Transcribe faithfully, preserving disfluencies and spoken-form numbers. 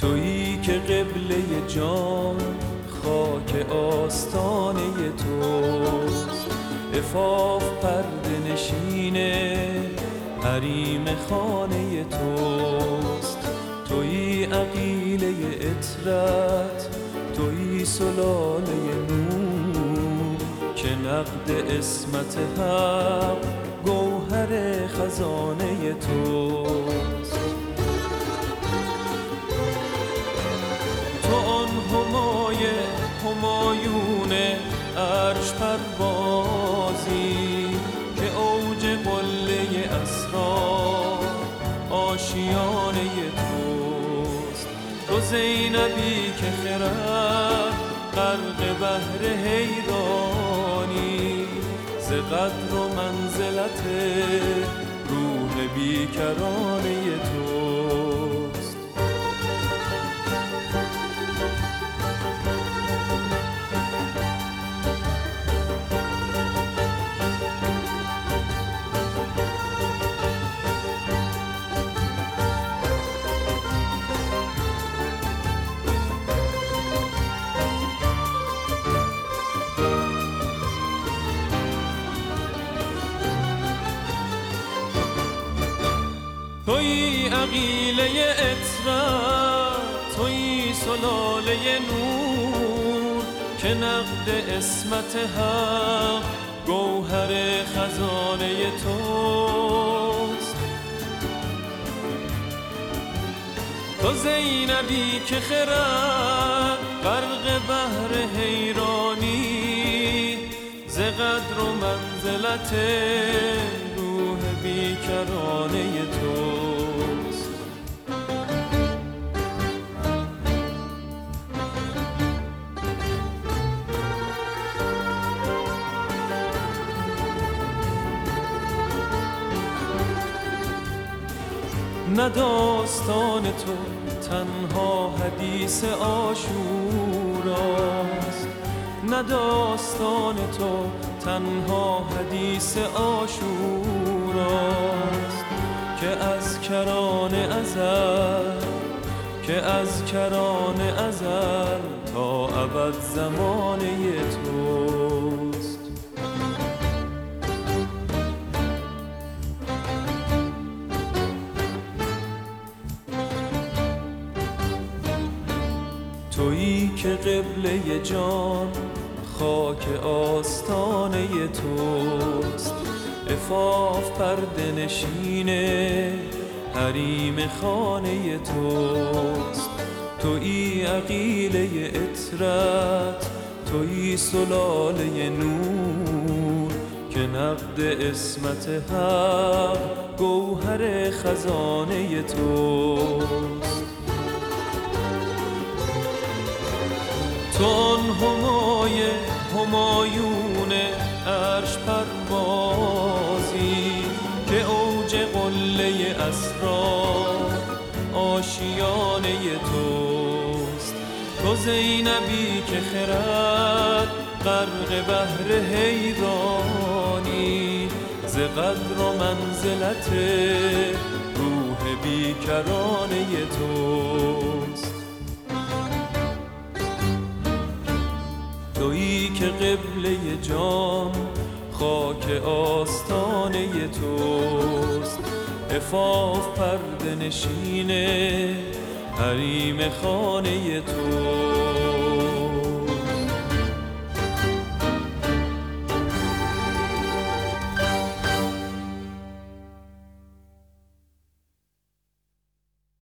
تویی که قبله جان خاک آستانه توست، عفاف پرده نشینه حریم خانه توست. تویی عقیله عطرت، تویی سلاله نور که نقد عصمت حق گوهر خزانه توست. تو آن همای همایون عرش پروازی که اوج قله اسرار آشیانه توست. تو زینبی که خرد غرق بحر حیرانی، ز قدر و منزلت روح بیکرانه توست. تویی عقیله عطرت، تویی سلاله نور که نقد عصمت حق گوهر خزانه توست. تو زینبی که خرد غرق بحر حیرانی، ز قدر و منزلت روح بیکرانه توست. نه داستان تو تنها حدیث عاشوراست، نه داستان تو تنها حدیث عاشوراست که از کران ازل، که از کران ازل تا ابد زمانه توست. تویی که قبله جان خاک آستانه توست، عفاف پرده نشینه حریم خانه توست. تویی عقیله عطرت، تویی سلاله نور که نقد عصمت حق گوهر خزانه توست. تو آن همای همایون عرش پروازی که اوج قله اسرار آشیانه توست. تو زینبی که خرد غرق بحر حیرانی، ز قدر و منزلت روح بیکرانه توست. تویی که قبله جان خاک آستانه توست، عفاف پرده نشینه حریم خانه توست.